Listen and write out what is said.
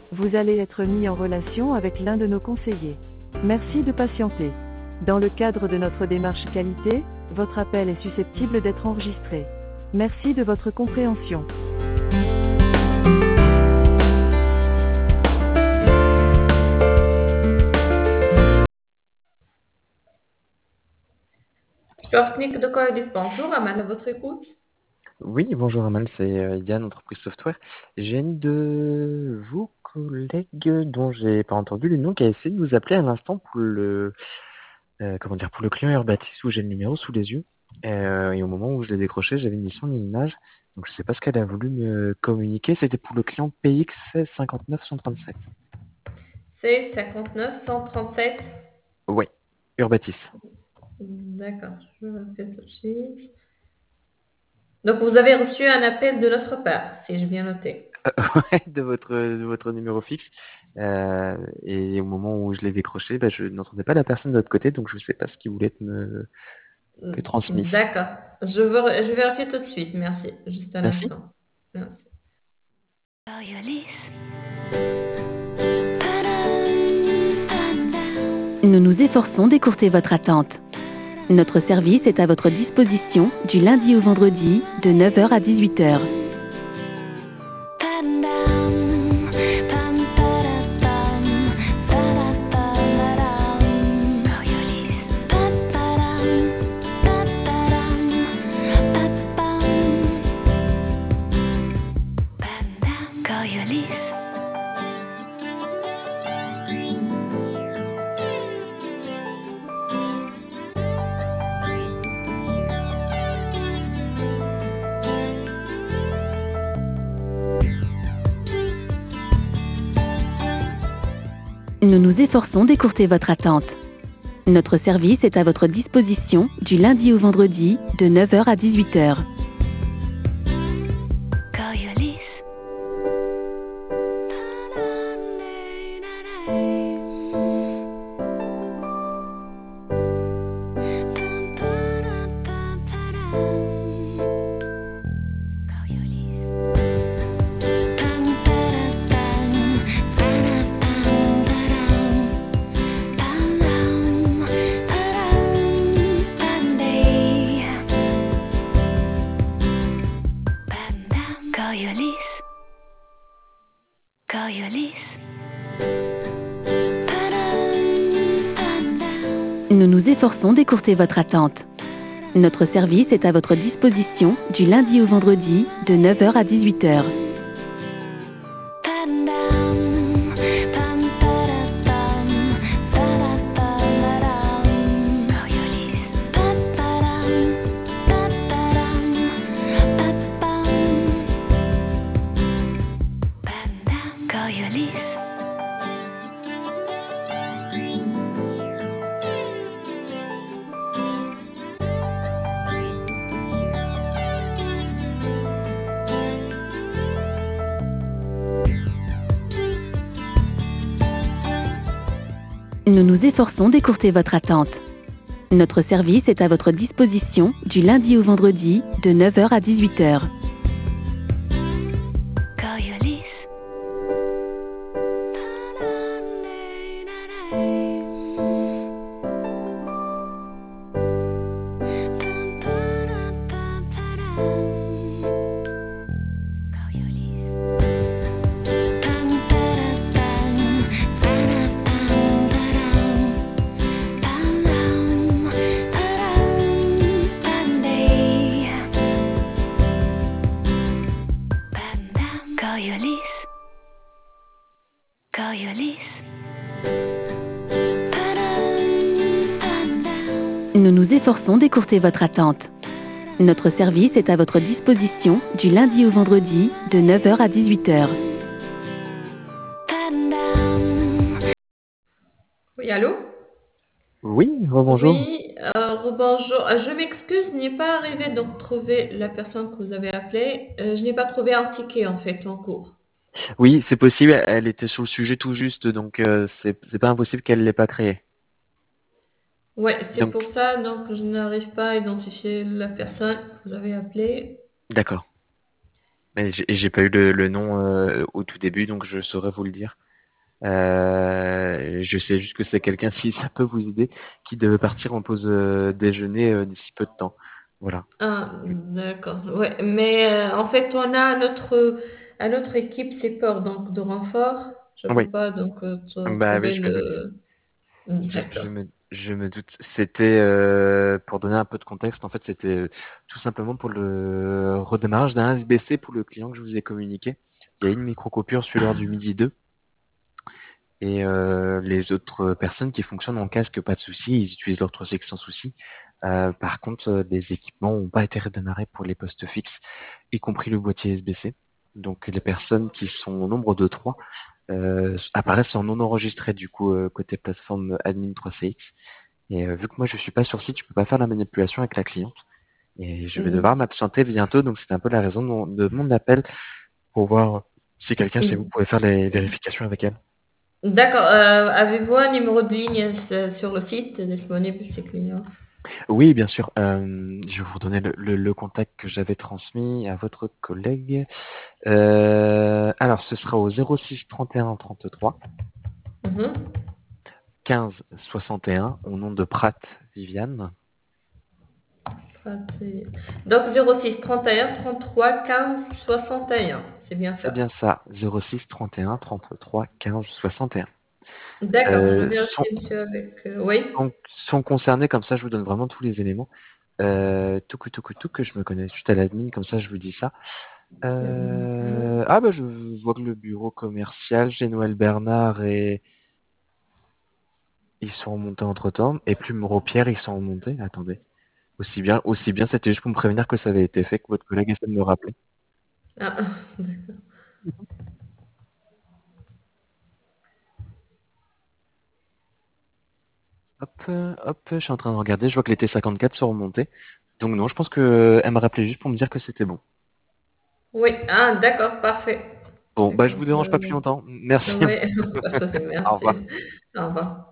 Vous allez être mis en relation avec l'un de nos conseillers. Merci de patienter. Dans le cadre de notre démarche qualité, votre appel est susceptible d'être enregistré. Merci de votre compréhension. Support technique de Coedis, bonjour, Amal, à votre écoute. Oui, bonjour Amal, c'est Yann, entreprise software. J'ai une de vos collègues dont j'ai pas entendu le nom qui a essayé de vous appeler à l'instant pour pour le client Airbatis où j'ai le numéro sous les yeux. Et au moment où je l'ai décroché, j'avais ni son ni image. Donc je sais pas ce qu'elle a voulu me communiquer. C'était pour le client PX 59 137. C'est 59 137. Ouais, Urbatis. D'accord, je le fais tout de suite. Donc, vous avez reçu un appel de notre part, si j'ai bien noté. Ouais, de votre numéro fixe. Et au moment où je l'ai décroché, bah, je n'entendais pas la personne de l'autre côté, donc je sais pas ce qu'il voulait me transmis. D'accord, je vérifie tout de suite, merci. Juste un Merci. instant. Merci. Nous nous efforçons d'écourter votre attente. Notre service est à votre disposition du lundi au vendredi de 9 heures à 18 heures. Nous nous efforçons d'écourter votre attente. Notre service est à votre disposition du lundi au vendredi de 9 heures à 18 heures. Nous nous efforçons d'écourter votre attente. Notre service est à votre disposition du lundi au vendredi de 9 heures à 18 heures. Nous nous efforçons d'écourter votre attente. Notre service est à votre disposition du lundi au vendredi de 9 heures à 18 heures. Nous nous efforçons d'écourter votre attente. Notre service est à votre disposition du lundi au vendredi de 9 heures à 18 heures. Oui, allô? Oui, rebonjour. Oui, bonjour. Je m'excuse, je n'ai pas arrivé de trouver la personne que vous avez appelée. Je n'ai pas trouvé un ticket en fait en cours. Oui, c'est possible, elle était sur le sujet tout juste, donc c'est pas impossible qu'elle l'ait pas créé. Ouais, c'est pour Donc, ça, donc je n'arrive pas à identifier la personne que vous avez appelée. d'accord. Et j'ai pas eu le nom au tout début, donc je saurais vous le dire. Je sais juste que c'est quelqu'un, si ça peut vous aider, qui devait partir en pause déjeuner d'ici peu de temps. Voilà. Ah, d'accord. Ouais, mais en fait, on a à notre équipe, c'est peur donc de renfort. Je Oui, peux pas donc bah oui, trouver je me doute. le. D'accord. Je me doute. C'était pour donner un peu de contexte, en fait, c'était tout simplement pour le redémarrage d'un SBC pour le client que je vous ai communiqué. Il y a une micro-coupure sur l'heure du midi 2 et les autres personnes qui fonctionnent en casque, pas de souci, ils utilisent leur 3CX sans souci. Par contre, les équipements n'ont pas été redémarrés pour les postes fixes, y compris le boîtier SBC. Donc les personnes qui sont au nombre de 3 apparaissent en non enregistré du coup côté plateforme admin 3CX. Et vu que moi je suis pas sur site, je peux pas faire la manipulation avec la cliente. Et je vais devoir Mm, m'absenter bientôt, donc c'est un peu la raison de mon appel pour voir si quelqu'un chez vous mm. pouvait faire les vérifications avec elle. D'accord. Avez-vous un numéro de ligne sur le site disponible, ces clients? Oui, bien sûr. Je vais vous redonner le contact que j'avais transmis à votre collègue. Alors, ce sera au 06 31 33 Mhm. 15 61 au nom de Pratt Viviane. Donc 06 31 33 15 61. C'est bien C'est ça. bien ça. 06 31 33 15 61. D'accord. Je Sont, vérifie, monsieur, avec. Oui. sont concernés, comme ça je vous donne vraiment tous les éléments. Tout que je me connais juste à l'admin, comme ça je vous dis ça. Ah bah je vois que le bureau commercial chez Noël Bernard et ils sont remontés entre temps. Et Plume Pierre ils sont remontés. Attendez. Aussi bien, c'était juste pour me prévenir que ça avait été fait, que votre collègue essaie de me rappeler. Ah, d'accord. Hop, je suis en train de regarder, je vois que les T54 sont remontés. Donc non, je pense que elle m'a rappelé juste pour me dire que c'était bon. Oui. Ah, d'accord. Parfait. Bon, C'est bah je comme vous ça. dérange pas plus longtemps. Merci. Oui. Pas de souci. Au Merci. revoir. Au revoir.